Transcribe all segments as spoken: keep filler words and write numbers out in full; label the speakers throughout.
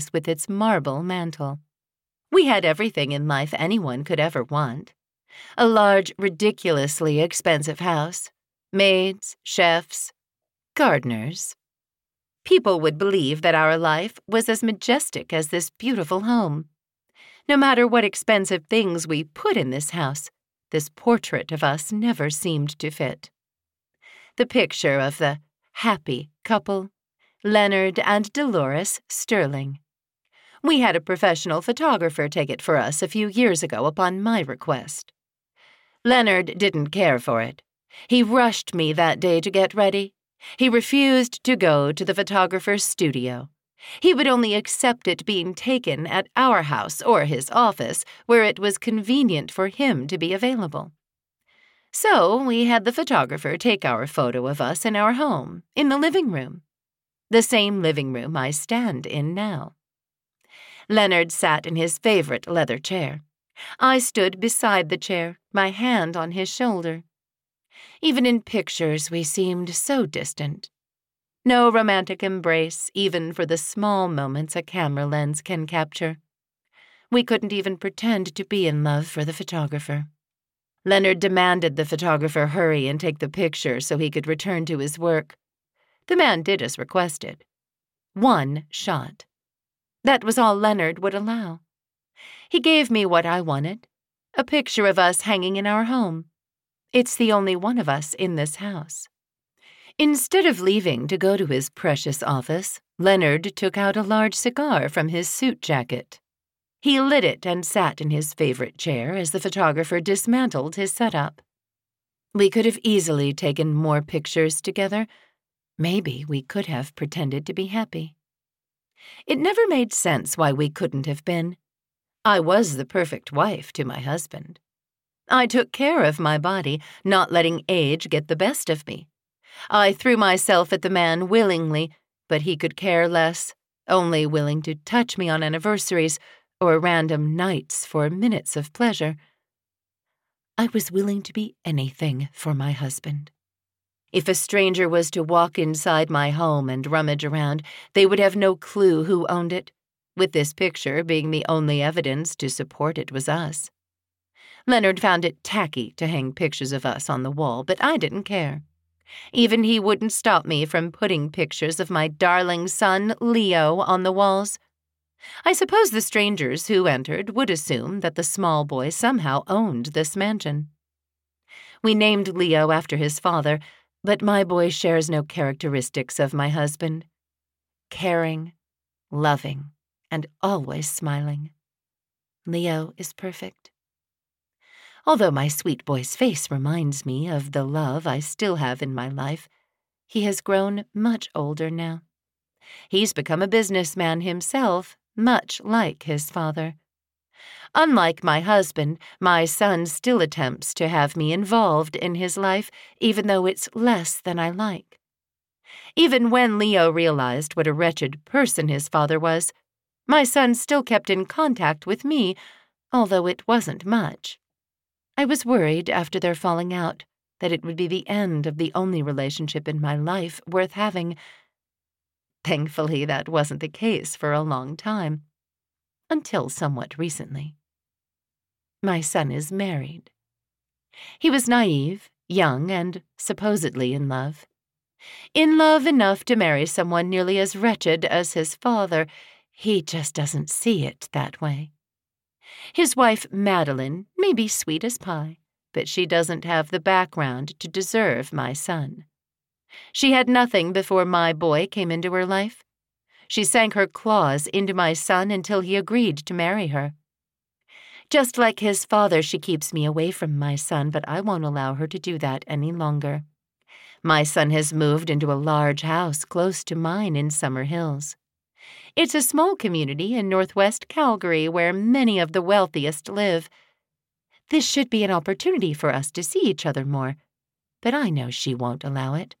Speaker 1: with its marble mantel. We had everything in life anyone could ever want. A large, ridiculously expensive house, maids, chefs, gardeners. People would believe that our life was as majestic as this beautiful home. No matter what expensive things we put in this house, this portrait of us never seemed to fit. The picture of the happy couple, Leonard and Dolores Sterling. We had a professional photographer take it for us a few years ago upon my request. Leonard didn't care for it. He rushed me that day to get ready. He refused to go to the photographer's studio. He would only accept it being taken at our house or his office, where it was convenient for him to be available. So we had the photographer take our photo of us in our home, in the living room. The same living room I stand in now. Leonard sat in his favorite leather chair. I stood beside the chair, my hand on his shoulder. Even in pictures we seemed so distant. No romantic embrace, even for the small moments a camera lens can capture. We couldn't even pretend to be in love for the photographer. Leonard demanded the photographer hurry and take the picture so he could return to his work. The man did as requested. One shot. That was all Leonard would allow. He gave me what I wanted, a picture of us hanging in our home. It's the only one of us in this house. Instead of leaving to go to his precious office, Leonard took out a large cigar from his suit jacket. He lit it and sat in his favorite chair as the photographer dismantled his setup. We could have easily taken more pictures together. Maybe we could have pretended to be happy. It never made sense why we couldn't have been. I was the perfect wife to my husband. I took care of my body, not letting age get the best of me. I threw myself at the man willingly, but he could care less, only willing to touch me on anniversaries or random nights for minutes of pleasure. I was willing to be anything for my husband. If a stranger was to walk inside my home and rummage around, they would have no clue who owned it, with this picture being the only evidence to support it was us. Leonard found it tacky to hang pictures of us on the wall, but I didn't care. Even he wouldn't stop me from putting pictures of my darling son, Leo, on the walls. I suppose the strangers who entered would assume that the small boy somehow owned this mansion. We named Leo after his father, but my boy shares no characteristics of my husband. Caring, loving, and always smiling. Leo is perfect. Although my sweet boy's face reminds me of the love I still have in my life, he has grown much older now. He's become a businessman himself, much like his father. Unlike my husband, my son still attempts to have me involved in his life, even though it's less than I like. Even when Leo realized what a wretched person his father was, my son still kept in contact with me, although it wasn't much. I was worried after their falling out that it would be the end of the only relationship in my life worth having. Thankfully, that wasn't the case for a long time, until somewhat recently. My son is married. He was naive, young, and supposedly in love. In love enough to marry someone nearly as wretched as his father. He just doesn't see it that way. His wife, Madeline, may be sweet as pie, but she doesn't have the background to deserve my son. She had nothing before my boy came into her life. She sank her claws into my son until he agreed to marry her. Just like his father, she keeps me away from my son, but I won't allow her to do that any longer. My son has moved into a large house close to mine in Summer Hills. It's a small community in northwest Calgary where many of the wealthiest live. This should be an opportunity for us to see each other more, but I know she won't allow it.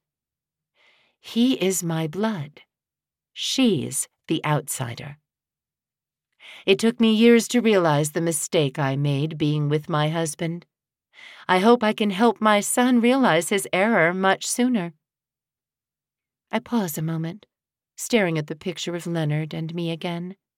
Speaker 1: He is my blood. She's the outsider. It took me years to realize the mistake I made being with my husband. I hope I can help my son realize his error much sooner. I pause a moment, staring at the picture of Leonard and me again,